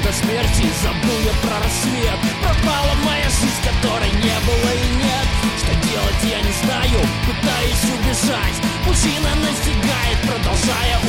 до смерти, забыл я про рассвет. Пропала моя жизнь, которой не было и нет. Что делать я не знаю, пытаюсь убежать. Пучина настигает, продолжая